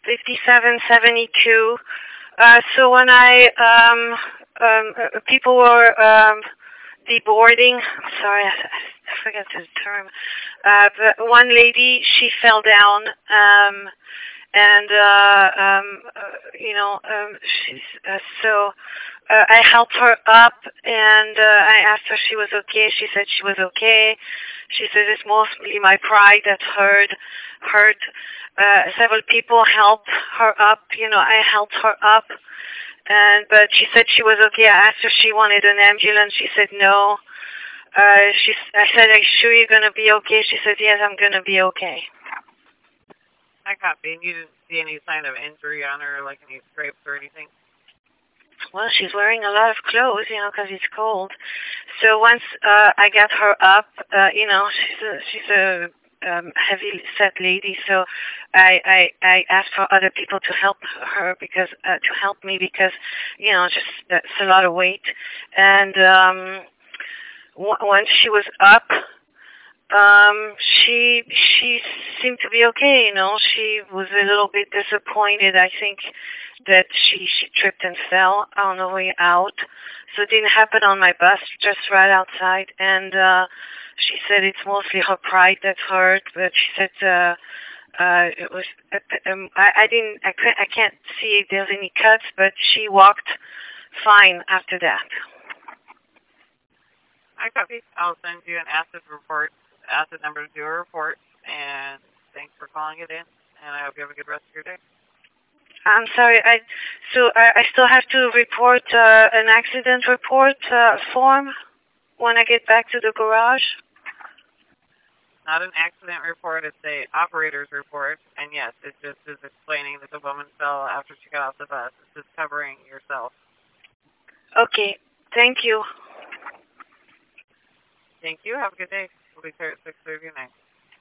5772. So when people were deboarding, sorry, I forgot the term. But one lady, she fell down, and she's so. I helped her up, and I asked her if she was okay. She said she was okay. She said it's mostly my pride that hurt. Several people helped her up. I helped her up, but she said she was okay. I asked her if she wanted an ambulance. She said no. I said, "Are you sure you're gonna be okay?" She said, "Yes, I'm gonna be okay." I copy. You didn't see any sign of injury on her, like any scrapes or anything? Well, she's wearing a lot of clothes, because it's cold. So once I got her up, she's a heavy set lady. So I asked for other people to help her because to help me because just it's a lot of weight. And once she was up, she seemed to be okay. She was a little bit disappointed. I think that she tripped and fell on the way out. So it didn't happen on my bus, just right outside. And she said it's mostly her pride that's hurt. But she said it was. I can't see if there's any cuts, but she walked fine after that. I copy. I'll send you an acid report. Acid number to do a report, and thanks for calling it in, and I hope you have a good rest of your day. I'm sorry, I still have to report an accident report form when I get back to the garage? Not an accident report, it's a operator's report, and yes, it just is explaining that the woman fell after she got off the bus. It's just covering yourself. Okay, thank you. Thank you, have a good day. We'll be here at 6:30 tonight.